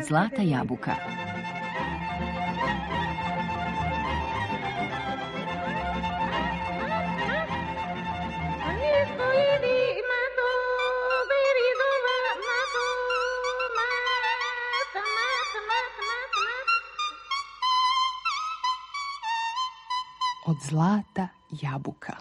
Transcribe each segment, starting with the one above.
Zlata jabuka. Od zlata jabuka.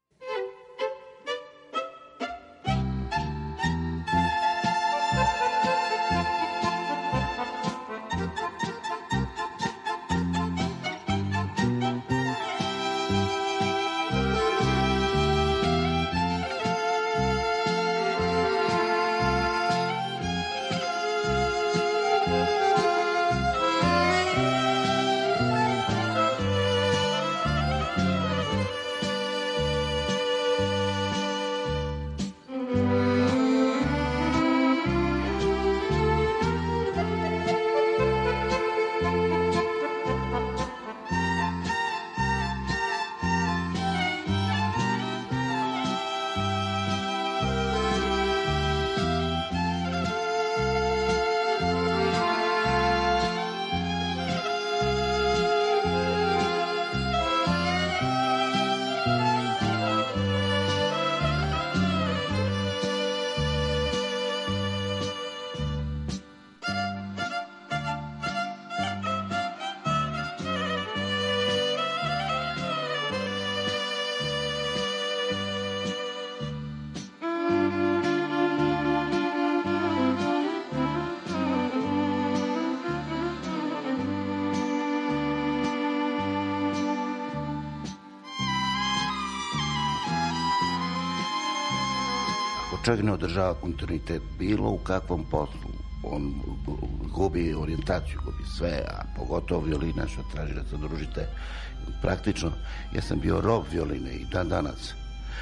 Čovjek ne održava kontinuitet bilo u kakvom poslu. On gubi orijentaciju, gubi sve, a pogotovo violina što traži da se družite. Praktično, ja sam bio rob violine i dan danas.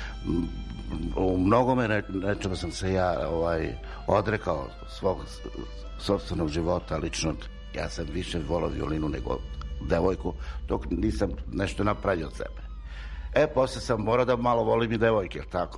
U mnogome nečega sam se ja odrekao svog sopstvenog života, lično. Ja sam više volao violinu nego devojku, dok nisam nešto napravio od sebe. Posle sam morao da malo volim i devojke, tako.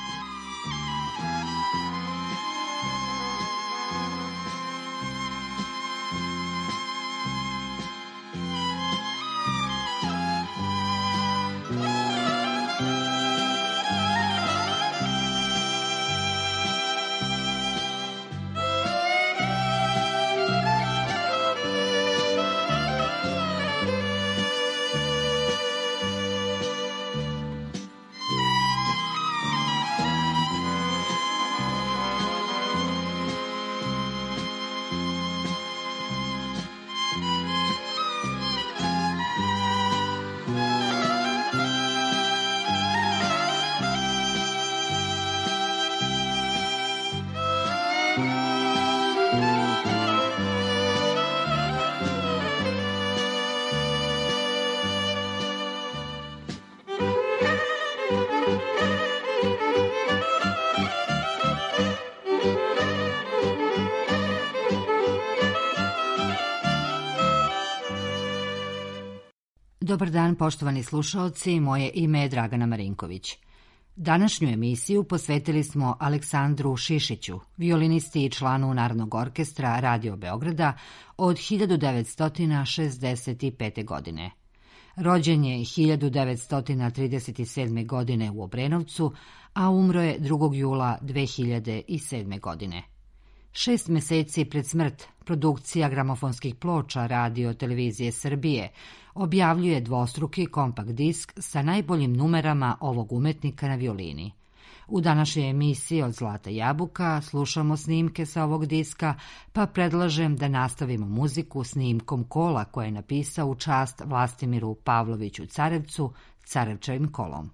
Dobar dan, poštovani slušaoci, moje ime je Dragana Marinković. Današnju emisiju posvetili smo Aleksandru Šišiću, violinisti i članu Narodnog orkestra Radio Beograda od 1965. godine. Rođen je 1937. godine u Obrenovcu, a umro je 2. jula 2007. godine. 6 meseci pred smrt, produkcija gramofonskih ploča Radio Televizije Srbije objavljuje dvostruki kompakt disk sa najboljim numerama ovog umetnika na violini. U današnjoj emisiji Od zlata jabuka slušamo snimke sa ovog diska, pa predlažem da nastavimo muziku snimkom kola koje je napisao u čast Vlastimiru Pavloviću Carevcu, Carevčevim kolom.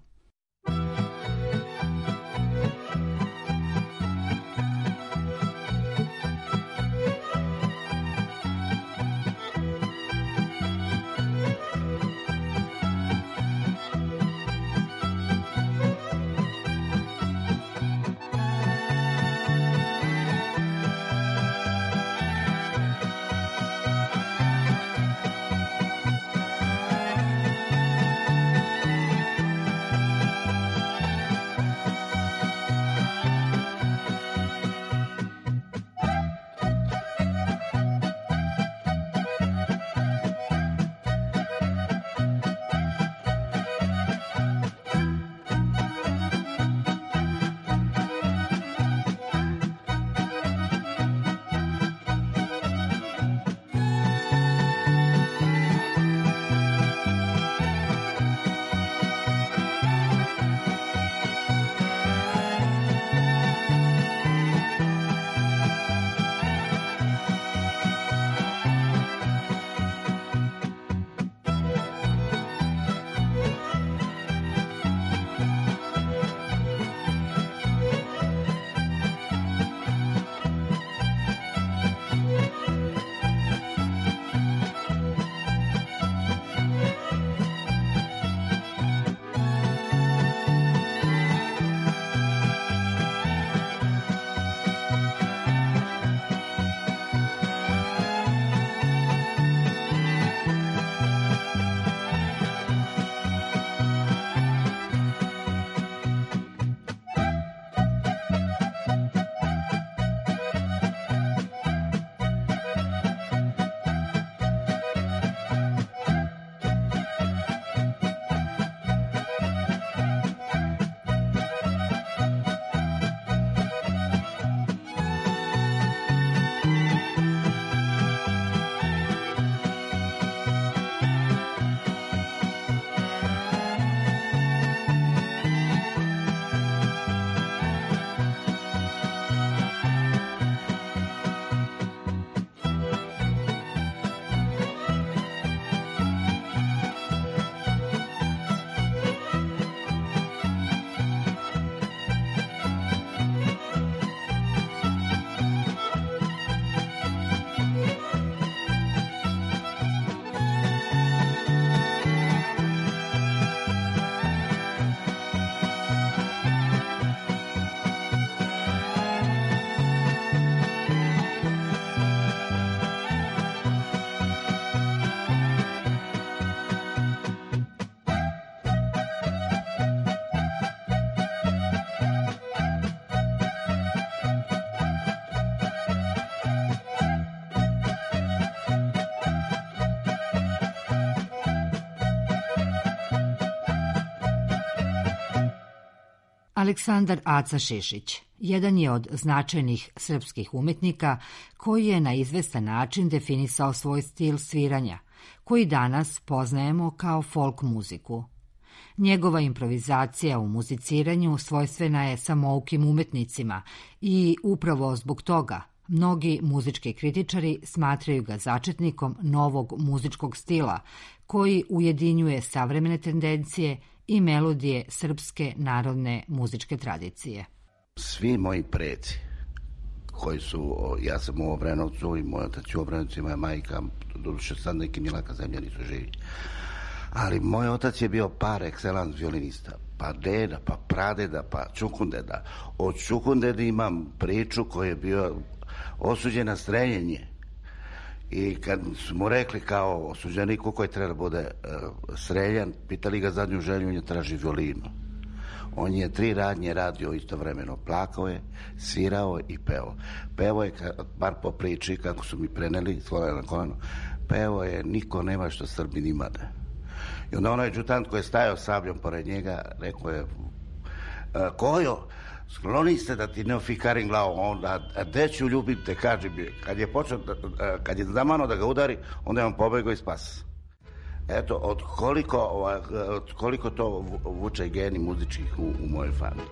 Aleksandar Aca Šešić jedan je od značajnih srpskih umetnika koji je na izvestan način definisao svoj stil sviranja, koji danas poznajemo kao folk muziku. Njegova improvizacija u muziciranju svojstvena je samoukim umetnicima i upravo zbog toga mnogi muzički kritičari smatraju ga začetnikom novog muzičkog stila koji ujedinjuje savremene tendencije i melodije srpske narodne muzičke tradicije. Svi moji preci koji su, ja sam u Obrenovcu i moj otac je u Obrenovcu i moja majka, doduše sad neki milaka zemlja nisu živi. Ali moj otac je bio par excellence violinista. Pa deda, pa pradeda, pa čukundeda. Od čukundeda imam priču koji je bio osuđen na streljenje. I kad su mu rekli kao osuđeniku koji treba da bude streljan, pitali ga zadnju želju, on je traži violinu. On je 3 radnje radio istovremeno. Plakao je, svirao i peo. Peo je, bar po priči, kako su mi preneli, svoje na koleno, peo je niko nema što Srbin ima da. I onda onaj adjutant koji je stajao sabljom pored njega, rekao je, Kojo, skloni se da ti ne ofikarim glavu, onda, gde ću ljubim te, kaži mi. Kad je zamano da ga udari, onda je on pobegao i spas. Eto, od koliko to vuče geni muzičkih u mojoj familiji.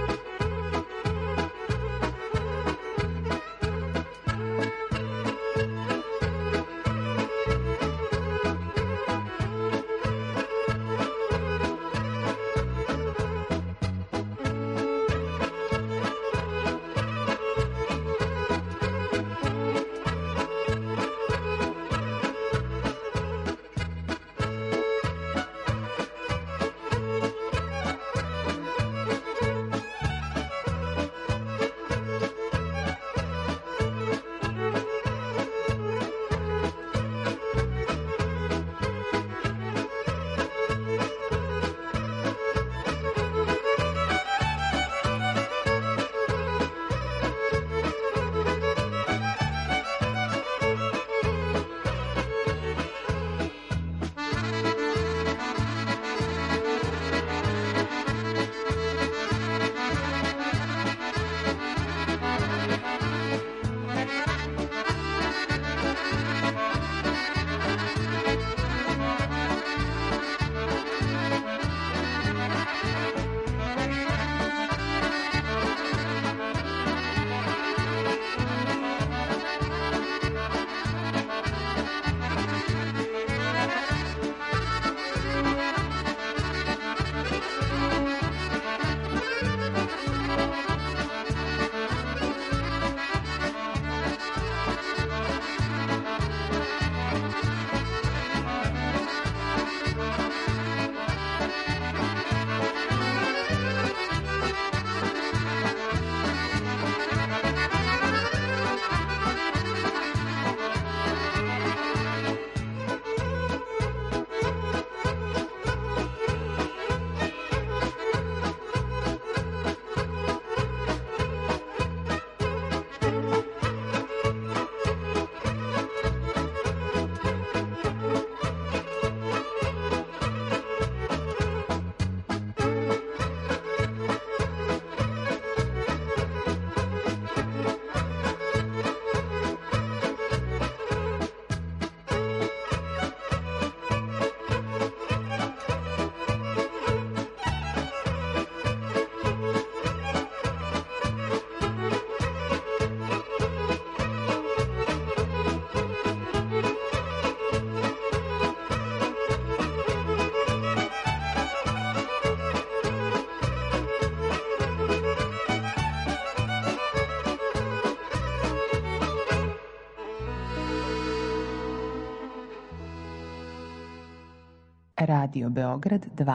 Radio Beograd 2.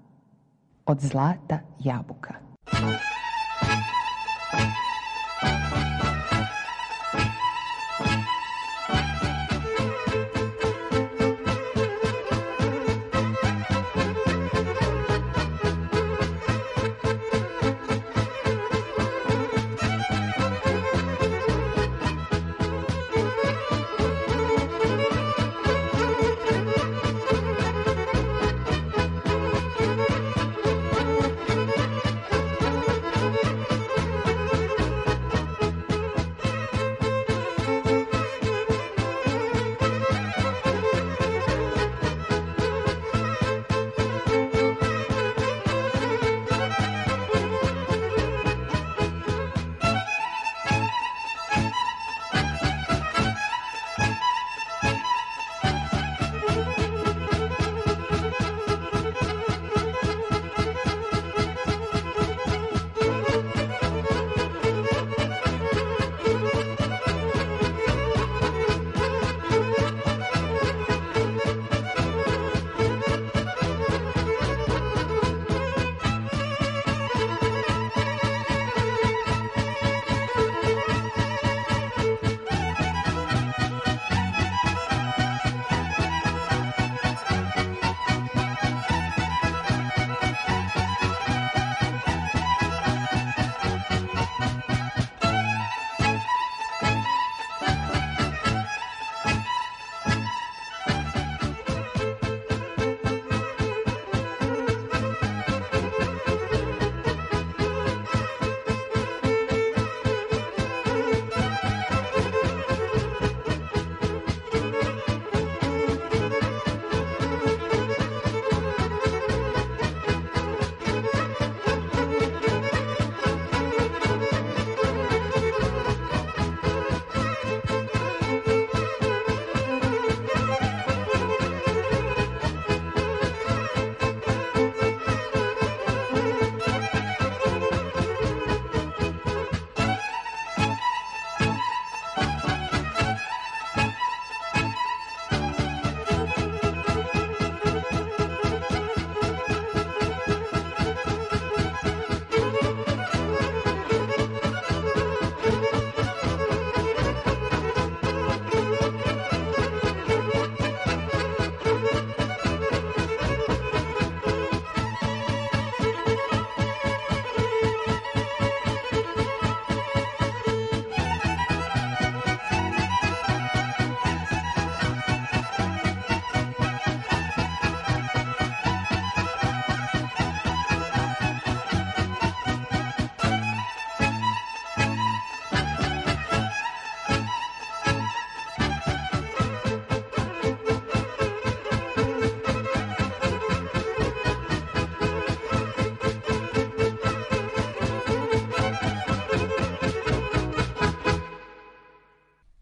Od zlata jabuka.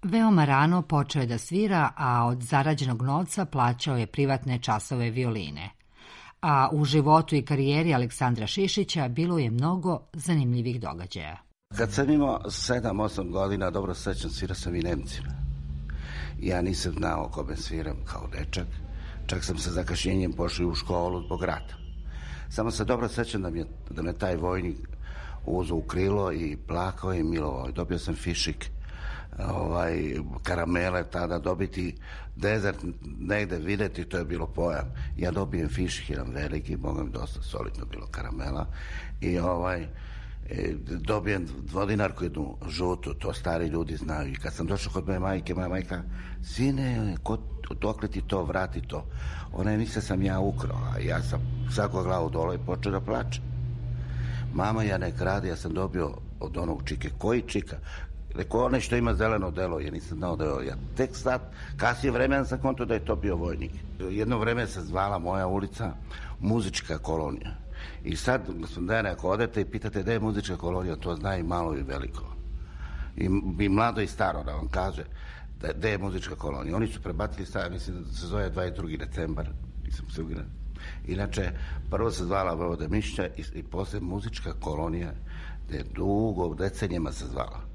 Veoma rano počeo je da svira, a od zarađenog novca plaćao je privatne časove violine. A u životu i karijeri Aleksandra Šišića bilo je mnogo zanimljivih događaja. Kad sam imao 7-8 godina, dobro sećam, svirao sam i Nemcima. Ja nisam znao kome sviram kao dečak. Čak sam sa zakašnjenjem pošao u školu zbog rata. Samo se dobro sećam da me taj vojnik uzeo u krilo i plakao i milovao. Dobio sam fišik, karamele tada, dobiti dezert negde videti, to je bilo pojam. Ja dobijem fišik, jedan veliki, boga mi dosta solidno bilo karamela i dobijem dvodinarku jednu žutu, to stari ljudi znaju. I kad sam došao kod moja majka, sine, dokle ti to, vrati to. Ona je misle sam ja ukrao, a ja sam sakao glavu dole i počeo da plačem. Mama, ja ne krade, ja sam dobio od onog čike. Koji čika? Rekao, onaj što ima zeleno delo, ja nisam znao da je. Ja tek sad, kasnije vremena sam konto da je to bio vojnik. Jedno vreme se zvala moja ulica Muzička kolonija. I sad, gospodine, ako odete i pitate gde je Muzička kolonija, to zna i malo i veliko. I mlado i staro da vam kaže gde je Muzička kolonija. Oni su prebacili sad, mislim da se zove 22. decembar, nisam se ugran. Inače, prvo se zvala Vojvoda Mišića i posle Muzička kolonija, gde dugo, decenijama se zvala.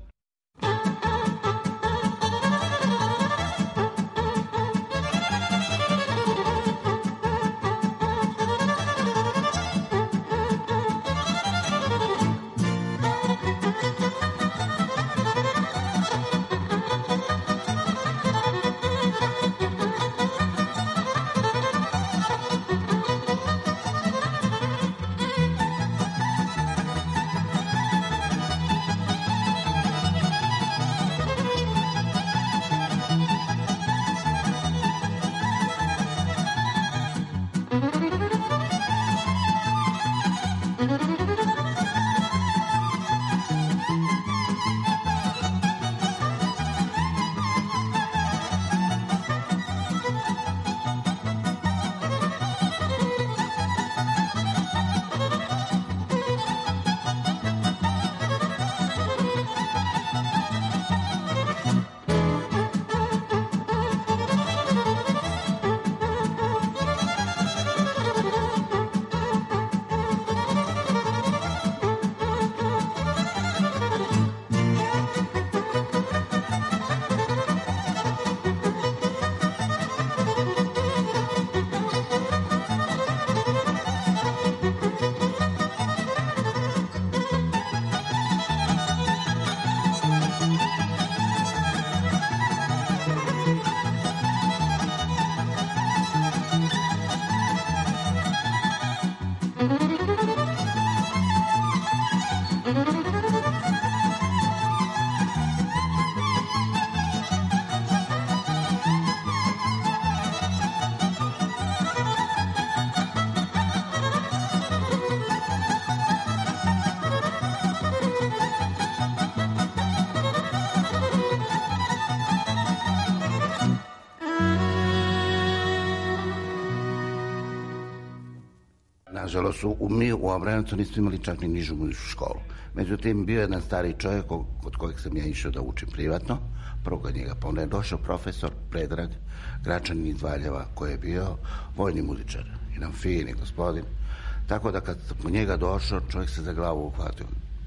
Nažalost, mi u Obrenovcu nismo imali čak ni nižu muzičku školu. Međutim, bio je jedan stari čovjek kod kojeg sam ja išao da učim privatno. Prvo kod njega, pa onda je došao profesor Predrag, Gračanin iz Valjeva, koji je bio vojni muzičar. Jedan fini gospodin. Tako da kad sam po njega došao, čovjek se za glavu uhvatio.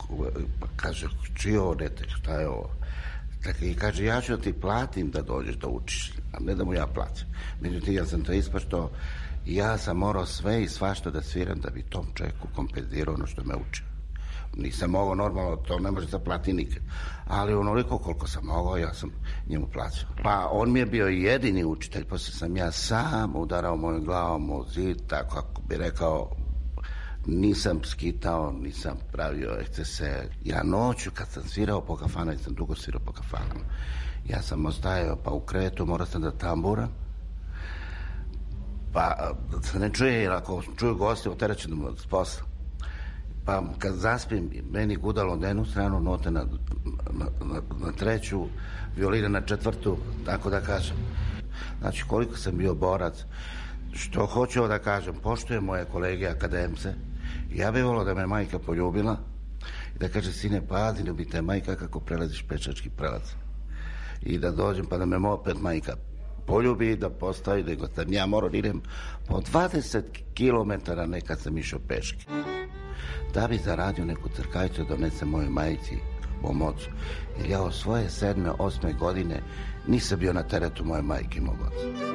Pa kaže, čiji ovo dete, šta je ovo? I kaže, ja ću da ti platim da dođeš da učiš, a ne da mu ja plaćam. Međutim, ja sam to ispaštao i ja sam morao sve i svašta da sviram da bi tom čovjeku kompenzirao ono što me učio. Nisam mogao normalno, to ne može se plati nikad. Ali onoliko koliko sam mogao, ja sam njemu plaćao. Pa on mi je bio jedini učitelj, poslije sam ja sam udarao mojom glavom u zid, tako ako bi rekao, nisam skitao, nisam pravio ekscese. Ja noću kad sam svirao po kafana, jer sam dugo svirao po kafanama, ja sam ostajao pa u krevetu, morao sam da tamburam. Pa se ne čuje, jer ako čuju gosti, oteraću da mu s posla. Pa kad zaspim, meni gudalo na jednu stranu, note na treću, violine na četvrtu, tako da kažem. Znači, koliko sam bio borac, što hoću da kažem, poštujem moje kolege akademce. Ja bih volio da me majka poljubila i da kaže, sine, pazi, ljubi te majka kako prelaziš pečački prelaz. i da dođem pa da me opet majka poljubi i da postavi, nego sam ja morao da idem po 20 kilometara, nekad sam išao peške. Da bi zaradio neku crkavicu da donese mojoj majici, mom ocu. Jer ja od svoje 7. 8. godine nisam bio na teretu moje majke i mog oca.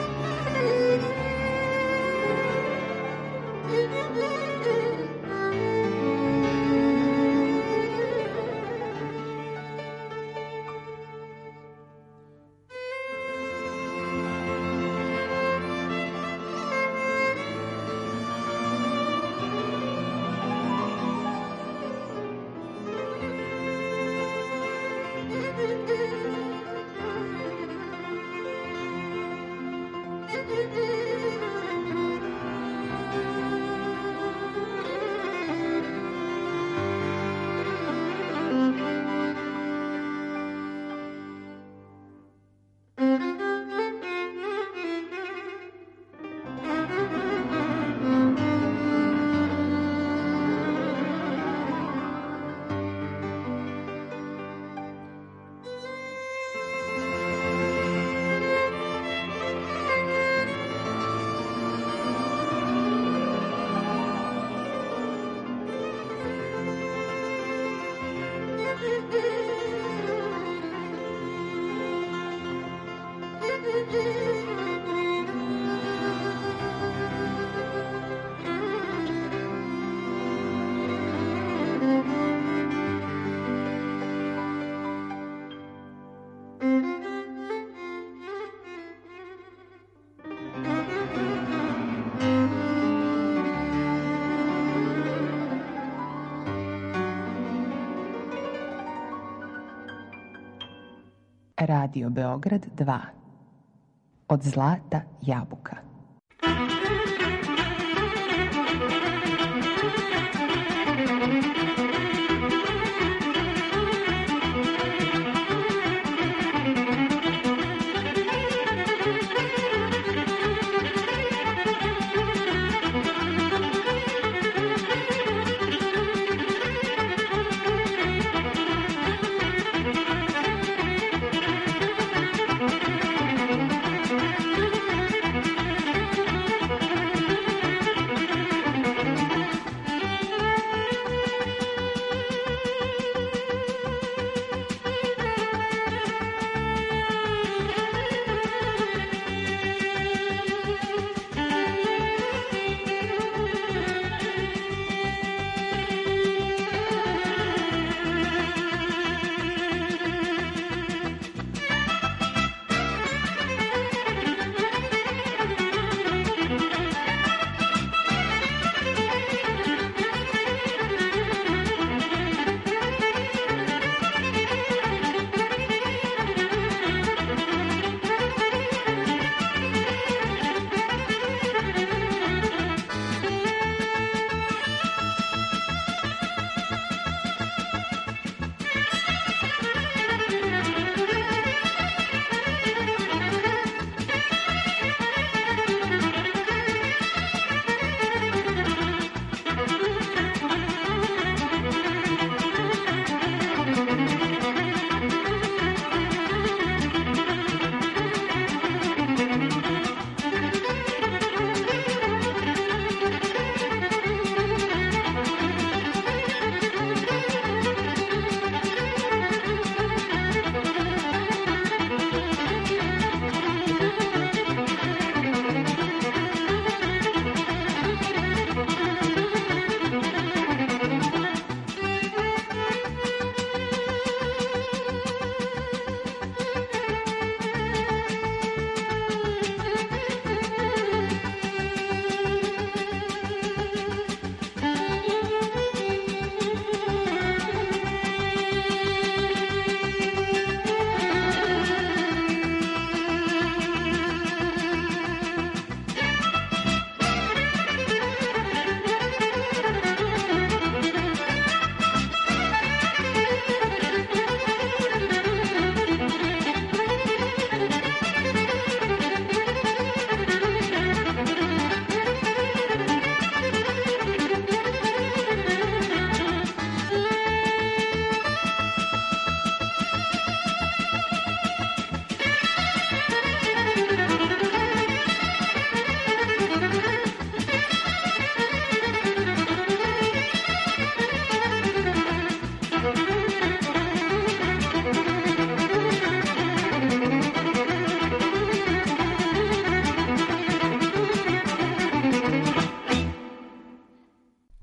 Radio Beograd 2. Od zlata jabuka.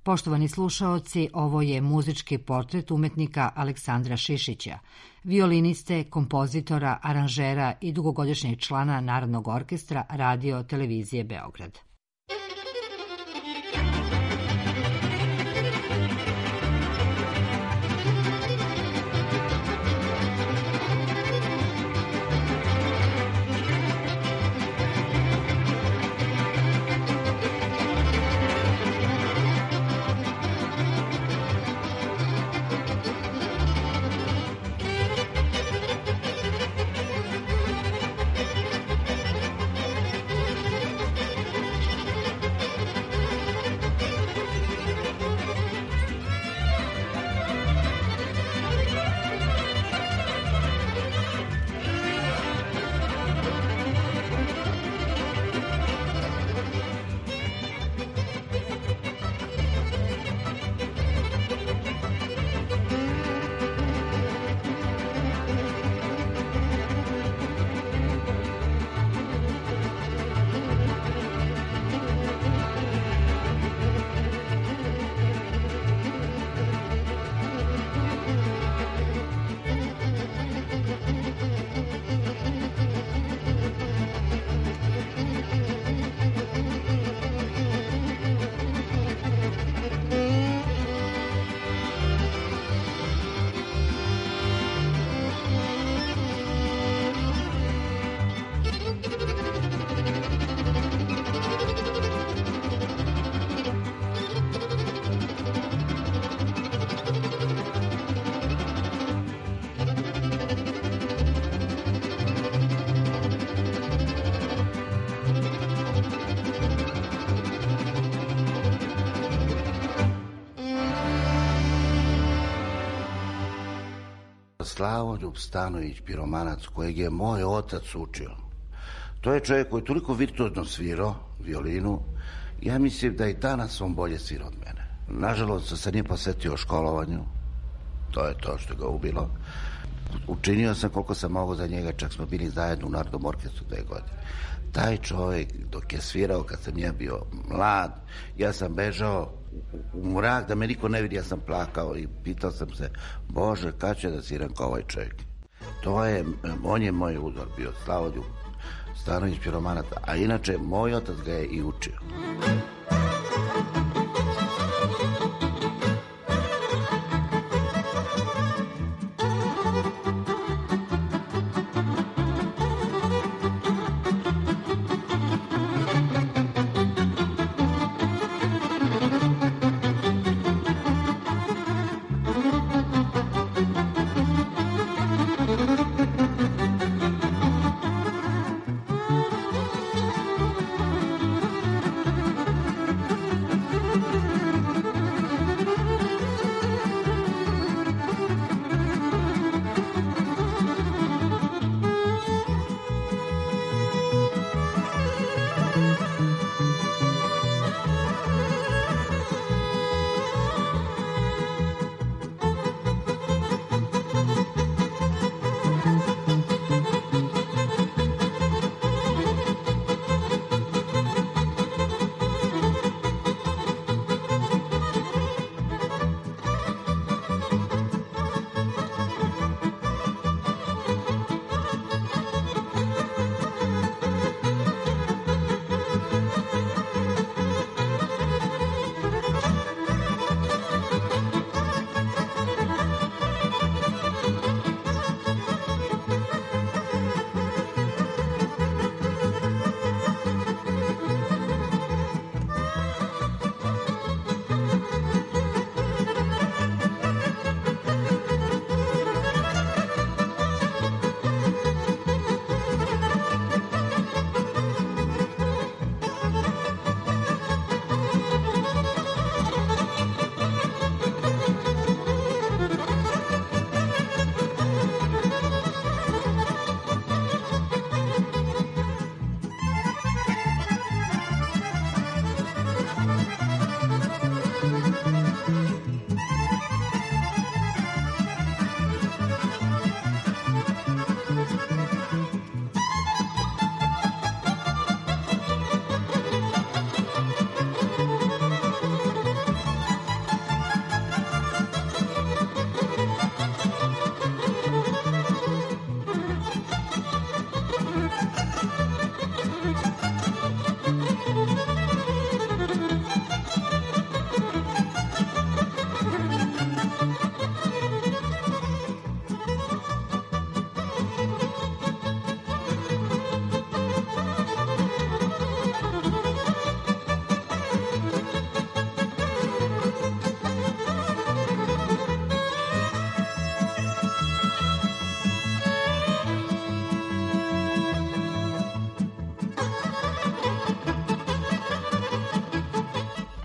Poštovani slušaoci, ovo je muzički portret umetnika Aleksandra Šišića, violiniste, kompozitora, aranžera i dugogodišnjeg člana Narodnog orkestra Radio televizije Beograd. Slavoljub Stanojević, piromanac, kojeg je moj otac učio. To je čovjek koji je toliko virtuozno svirao violinu, ja mislim da i danas on bolje svira od mene. Nažalost, se nije posvetio školovanju, to je to što ga ubilo. Učinio sam koliko sam mogao za njega, čak smo bili zajedno u Narodnom orkestru 2 godine. Taj čovjek, dok je svirao, kad sam ja bio mlad, ja sam bežao u mrak da me niko ne vidi, ja sam plakao i pitao sam se, Bože, kad će da sviram kao ovaj čovjek? On je moj uzor bio, Slavoljub Stanojević, piromanac, a inače moj otac ga je i učio.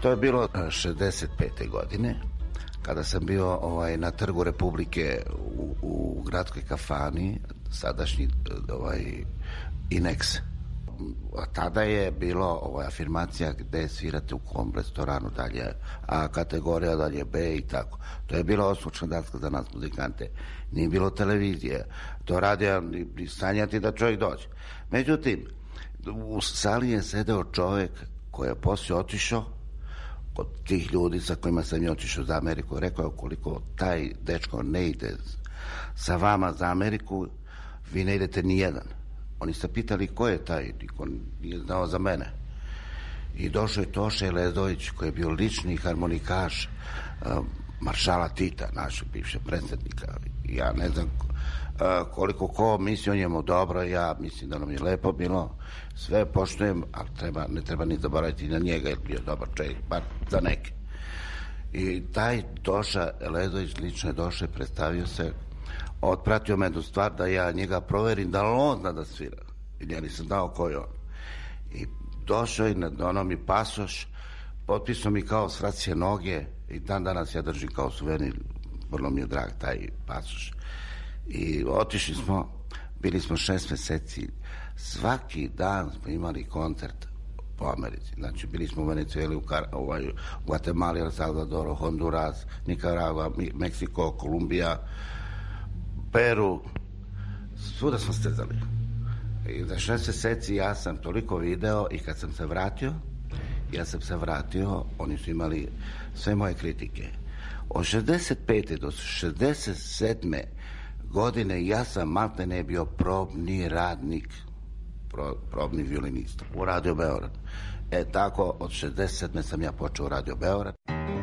To je bilo 65. godine, kada sam bio na Trgu Republike u gradskoj kafani, sadašnji Inex. A tada je bilo afirmacija gde svirate u kom restoranu, dalje A kategorija, dalje B i tako. To je bila osnovna daska za nas muzikante. Nije bilo televizije. To radio ni sanjati da čovjek dođe. Međutim, u sali je sedeo čovjek koji je poslije otišao od tih ljudi sa kojima sam je otišao za Ameriku. Rekao je, koliko taj dečko ne ide sa vama za Ameriku, vi ne idete ni jedan. Oni se pitali ko je taj, niko nije znao za mene. I došao je Toša Lezović, koji je bio lični harmonikaš maršala Tita, našeg bivšeg predsjednika. Ja ne znam koliko ko misli o njemu dobro, ja mislim da nam je lepo bilo, sve poštujem, ali ne treba ni zaboraviti na njega, jer bio dobar čovjek, bar za neke. I taj Toša Lezović lično je došao i predstavio se, otpratio me jednu stvar da ja njega proverim da li on zna da svira. I ja nisam znao ko je on. I došao i donao mi pasoš, potpisao mi kao s vracije noge i dan danas ja držim kao suvenir, vrlo mi je drag taj pasoš. I otišli smo, bili smo 6 meseci, svaki dan smo imali koncert po Americi. Znači, bili smo u Venezueli, u Guatemala, El Salvador, Honduras, Nicaragua, Meksiko, Kolumbija, Peru, svuda smo stezali. I za 6 meseci ja sam toliko video i kad sam se vratio, oni su imali sve moje kritike. Od 65. do 67. godine ja sam maltene bio probni radnik, probni violinista u Radio Beograd. Tako, od 67. sam ja počeo u Radio Beograd.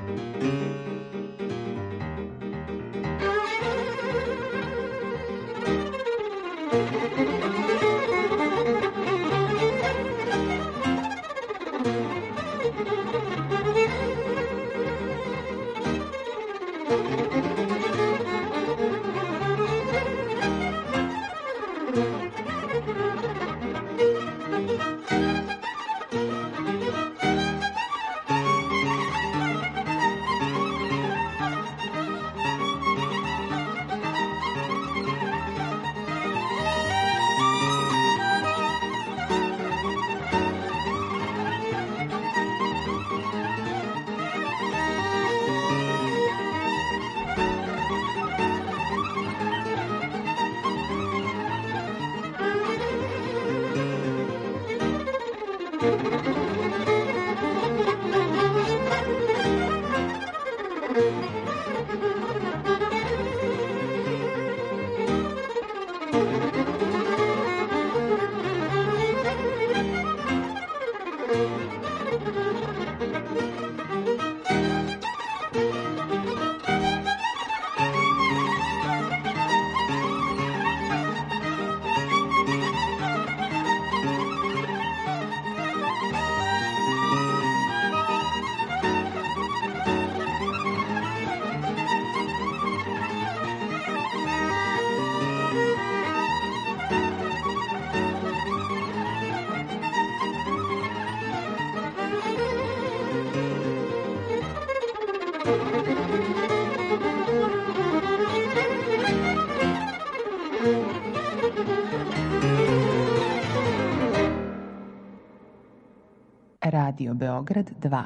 Radio Beograd 2.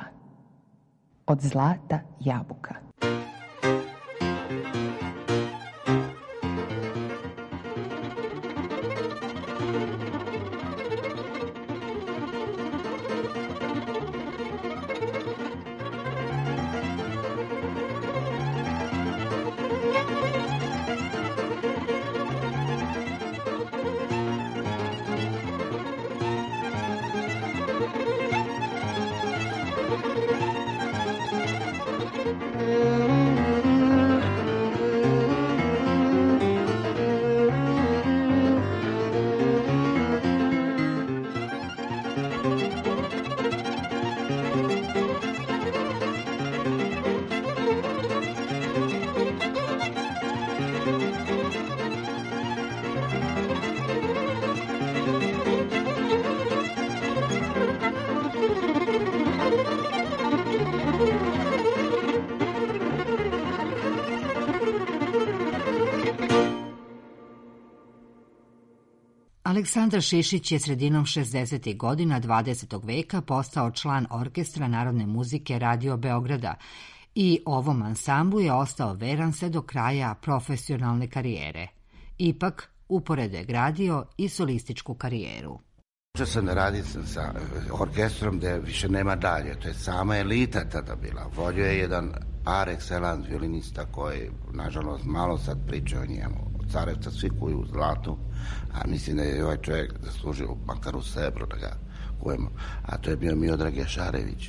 Od zlata jabuka. Aleksandar Šišić je sredinom 60. godina 20. veka postao član orkestra narodne muzike Radio Beograda i ovom ansamblu je ostao veran sve do kraja profesionalne karijere. Ipak, uporedo je gradio i solističku karijeru. Počeo sam da radim sa orkestrom gde više nema dalje, to je sama elita tada bila. Vodio je jedan par excellence violinista koji, nažalost, malo sad priča o njemu. Carevca svi kuju u zlatu, a mislim da je ovaj čovjek zaslužio makar u srebro da ga kujemo. A to je bio Miodrag Jašarević.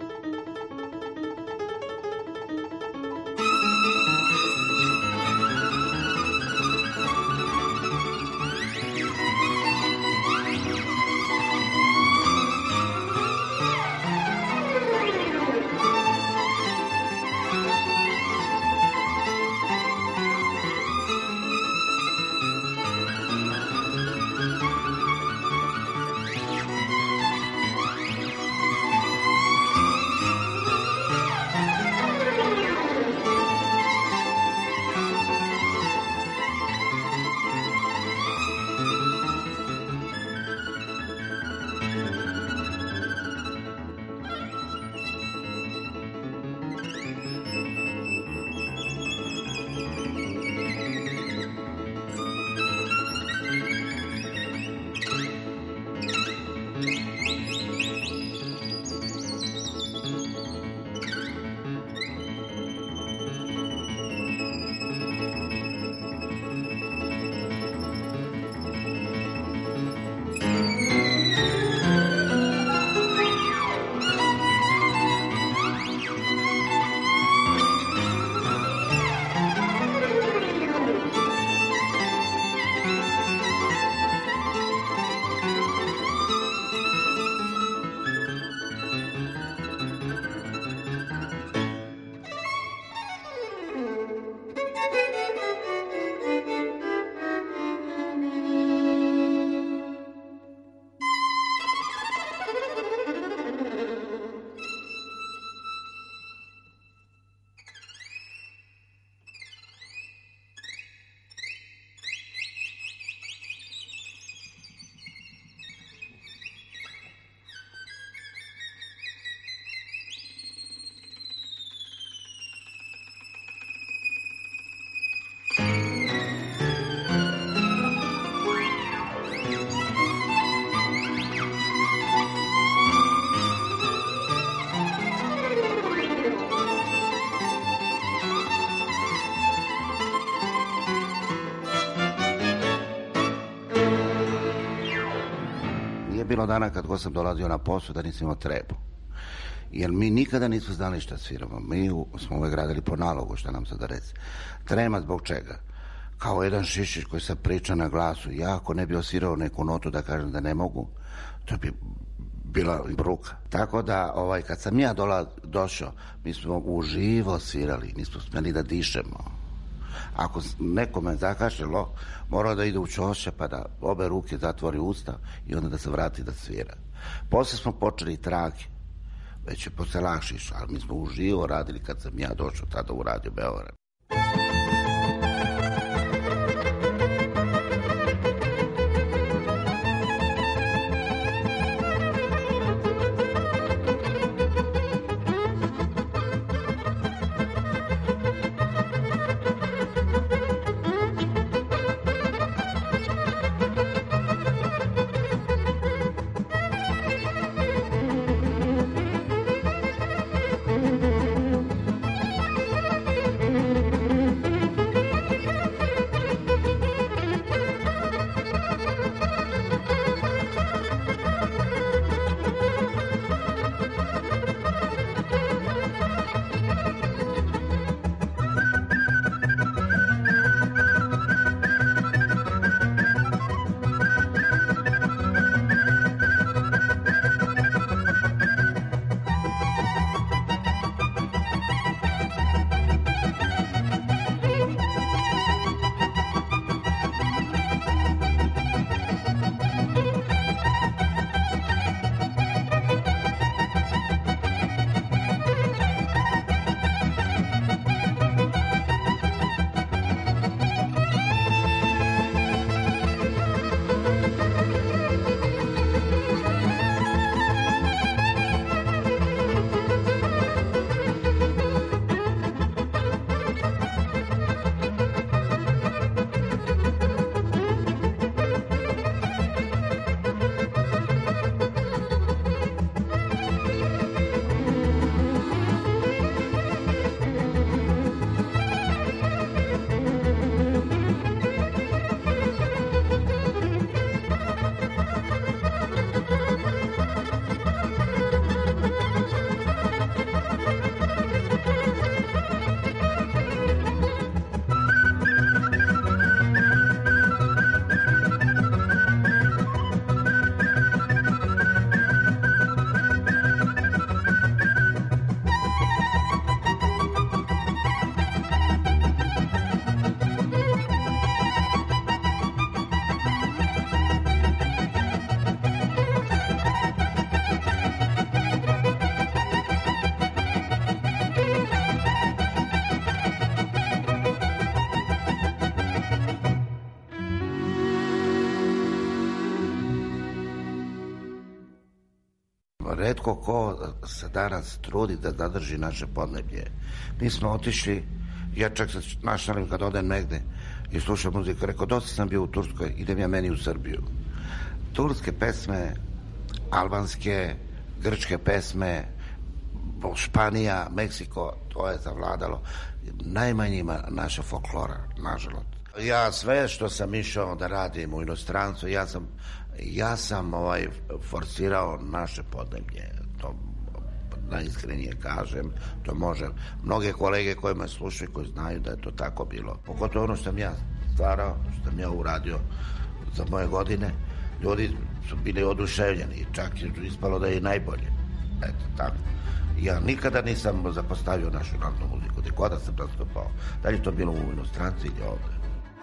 Bilo dana kad god sam dolazio na posao da nisam imao trebu. Jer mi nikada nismo znali šta sviramo. Mi smo uvek radili po nalogu, šta nam sada reci. Trema zbog čega? Kao jedan Šišić koji sad priča na glasu. Ja ako ne bi osvirao neku notu da kažem da ne mogu, to bi bila bruka. Tako da kad sam ja došao, mi smo uživo svirali, nismo smeli da dišemo. Ako nekome zakašljalo, morao da ide u čošće pa da obe ruke zatvori usta i onda da se vrati da svira. Posle smo počeli trake, već je posle lakše išlo, ali mi smo uživo radili kad sam ja došao tada u Radio Beograd. retko ko se danas trudi da zadrži naše podneblje. Mi smo otišli, ja čak se našalim kad odem negde i slušam muziku, rekao, dosta sam bio u Turskoj, idem ja meni u Srbiju. Turske pesme, albanske, grčke pesme, Španija, Meksiko, to je zavladalo najmanjima naša folklora, nažalost. Ja sve što sam išao da radim u inostranstvu, ja sam forsirao naše podneblje. To najiskrenije kažem, to može. Mnoge kolege koje me slušaju, koji znaju da je to tako bilo. Pogotovo ono što sam ja stvarao, što sam ja uradio za moje godine, ljudi su bili oduševljeni, čak je ispalo da je i najbolje. Eto, tako. Ja nikada nisam zapostavio našu narodnu muziku, gdje god sam nastupao. Da li to bilo u inostranci ili ovdje.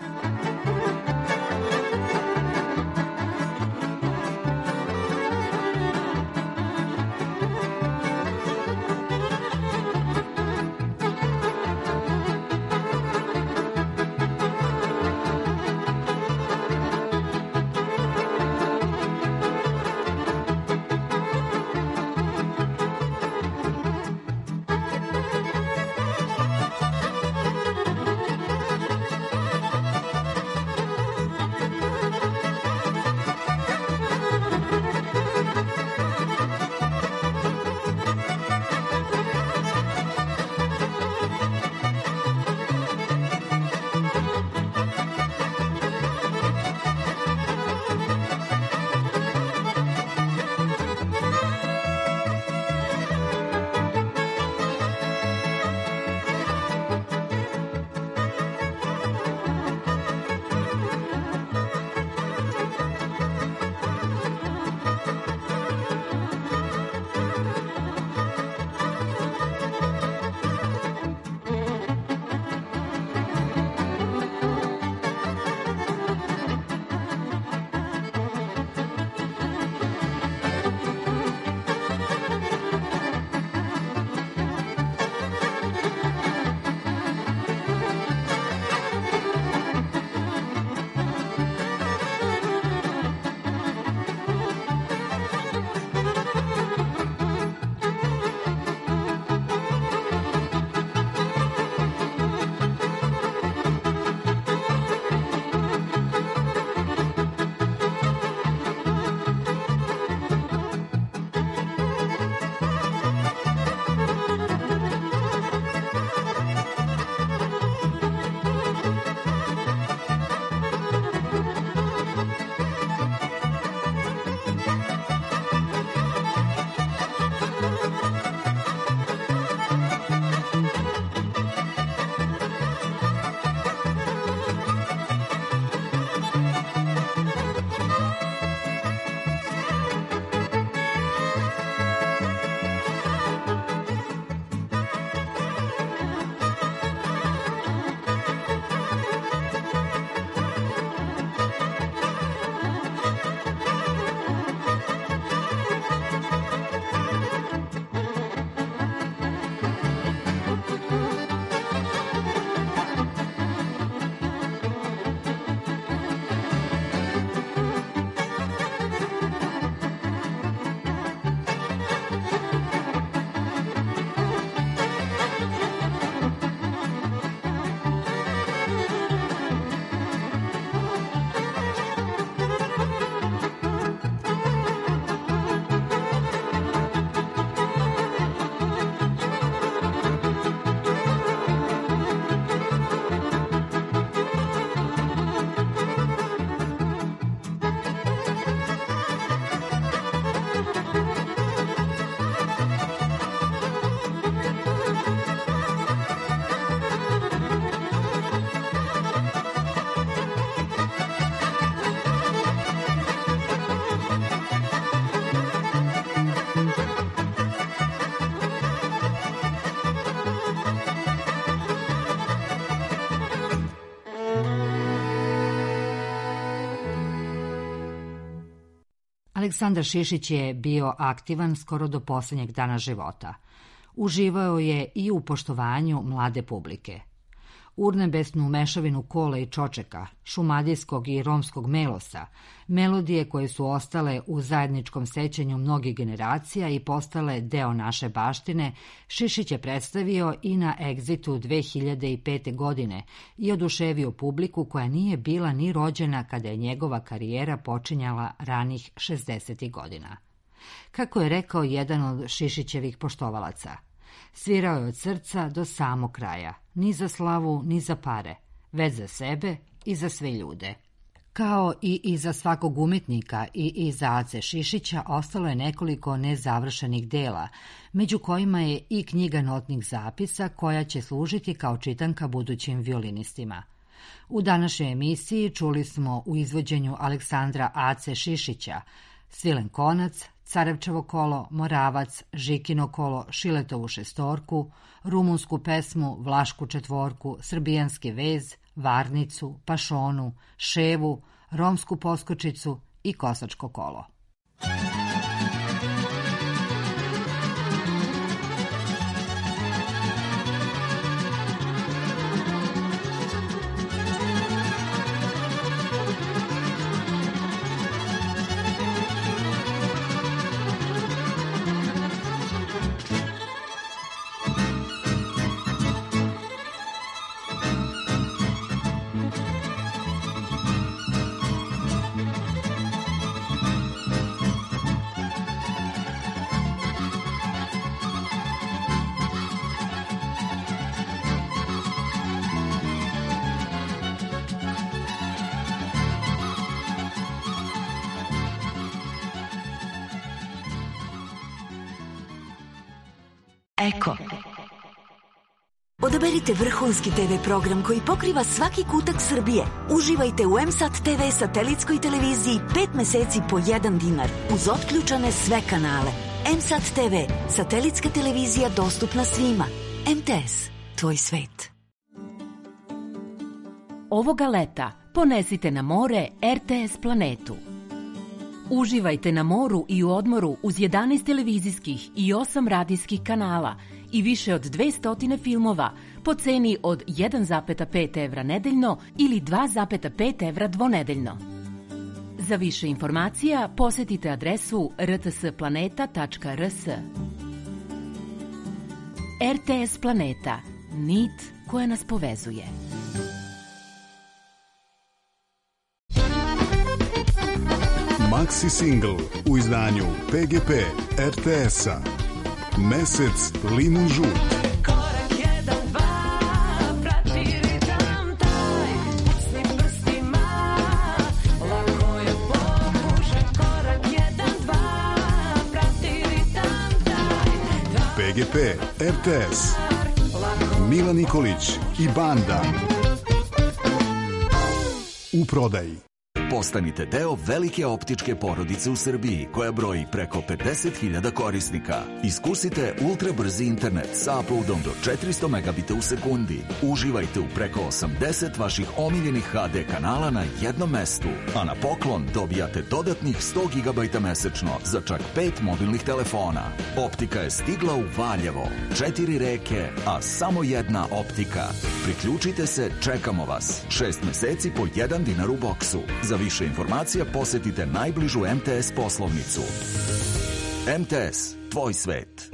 Aleksandar Šišić je bio aktivan skoro do posljednjeg dana života. Uživao je i u poštovanju mlade publike. urnebesnu mešavinu kola i čočeka, šumadijskog i romskog melosa, melodije koje su ostale u zajedničkom sećanju mnogih generacija i postale deo naše baštine, Šišić je predstavio i na Egzitu 2005. godine i oduševio publiku koja nije bila ni rođena kada je njegova karijera počinjala ranih 60. godina. Kako je rekao jedan od Šišićevih poštovalaca, svirao je od srca do samog kraja, ni za slavu, ni za pare, već za sebe i za sve ljude. Kao i iza svakog umetnika i iza Ace Šišića ostalo je nekoliko nezavršenih dela, među kojima je i knjiga notnih zapisa koja će služiti kao čitanka budućim violinistima. U današnjoj emisiji čuli smo u izvođenju Aleksandra Ace Šišića Svilen konac, Carevčevo kolo, Moravac, Žikino kolo, Šiletovu šestorku, rumunsku pesmu, Vlašku četvorku, srbijanski vez, Varnicu, Pašonu, Ševu, romsku poskočicu i Kosačko kolo. Eko. Odaberite vrhunski TV program koji pokriva svaki kutak Srbije. Uživajte u M-Sat TV satelitskoj televiziji 5 meseci po 1 dinar, uz otključane sve kanale. M-Sat TV, satelitska televizija dostupna svima. MTS, tvoj svet. Ovoga leta ponesite na more RTS Planetu. Uživajte na moru i u odmoru uz 11 televizijskih i 8 radijskih kanala i više od 200 filmova po ceni od 1,5 evra nedeljno ili 2,5 evra dvonedeljno. Za više informacija posetite adresu rtsplaneta.rs. RTS Planeta. Nit koja nas povezuje. Maxi single u izdanju PGP RTS-a. Mesec limun žut. Korak 1, 2, prati ritam taj, pucnim prstima, lako je pokušaj. Korak 1, 2, prati ritam taj. PGP RTS. Mila Nikolić i banda. U prodaji. Postanite deo velike optičke porodice u Srbiji koja broji preko 50.000 korisnika. Iskusite ultrabrzi internet sa uploadom do 400 megabita u sekundi. Uživajte u preko 80 vaših omiljenih HD kanala na jednom mestu. A na poklon dobijate dodatnih 100 GB mesečno za čak 5 mobilnih telefona. Optika je stigla u Valjevo. 4 reke, a samo jedna optika. Priključite se, čekamo vas. 6 meseci po 1 dinar u boksu. Za više informacija posetite najbližu MTS poslovnicu. MTS, tvoj svet.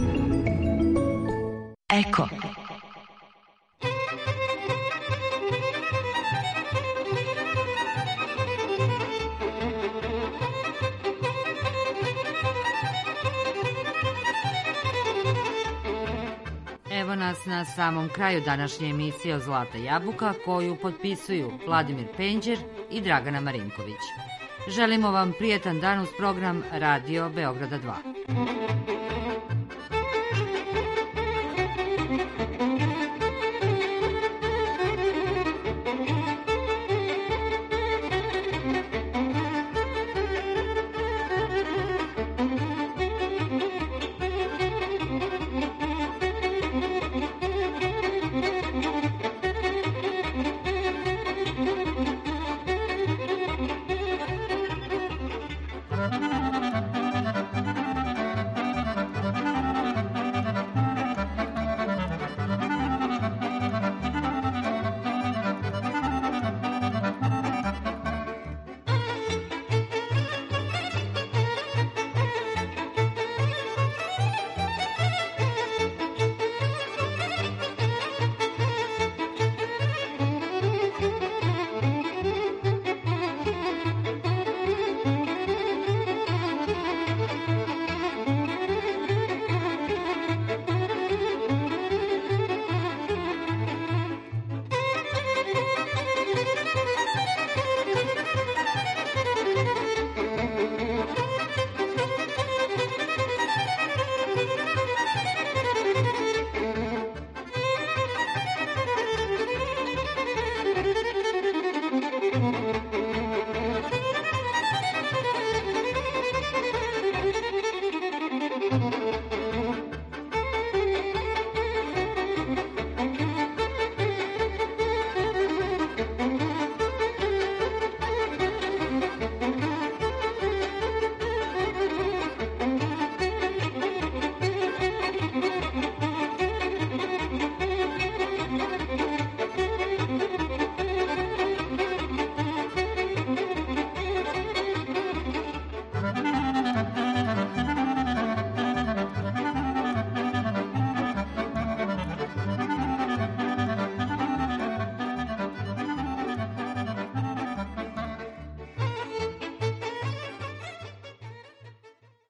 Eko. Evo nas na samom kraju današnje emisije o Zlata jabuka koju potpisuju Vladimir Penđer i Dragana Marinković. Želimo vam prijetan dan uz program Radio Beograda 2.